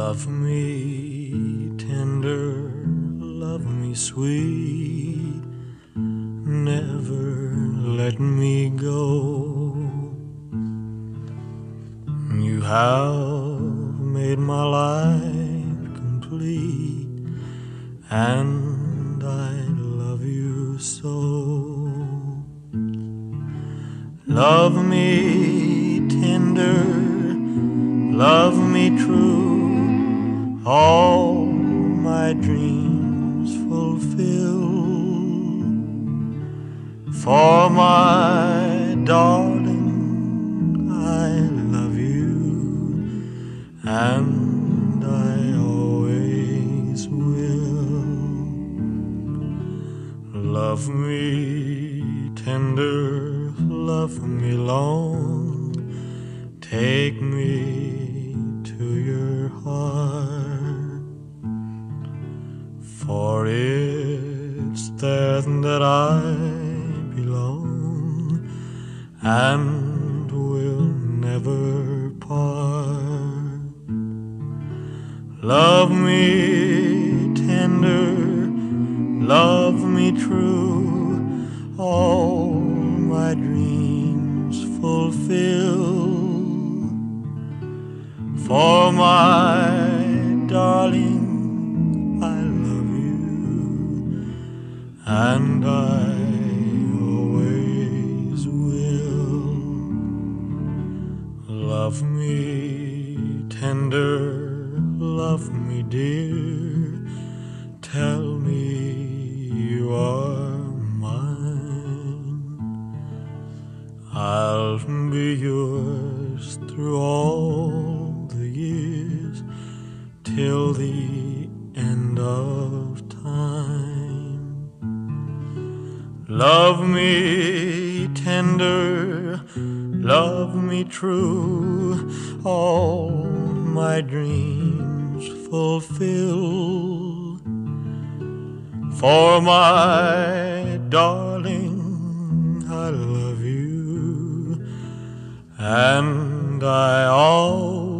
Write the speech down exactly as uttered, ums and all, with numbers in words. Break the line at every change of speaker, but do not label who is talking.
Love me tender, love me sweet, never let me go. You have made my life complete, and I love you so. Love me tender, love me true, all my dreams fulfill. For my darling, I love you, and I always will. Love me tender, love me long, take me to your heart, for it's there that I belong and will never part. Love me tender, love me true, all my dreams fulfill. For my darling, I love you, and I always will. Love me tender, love me dear, tell me you are mine. I'll be yours through all the years, till the end of time. Love me tender, love me true, all my dreams fulfill. For my darling, I love you, and I always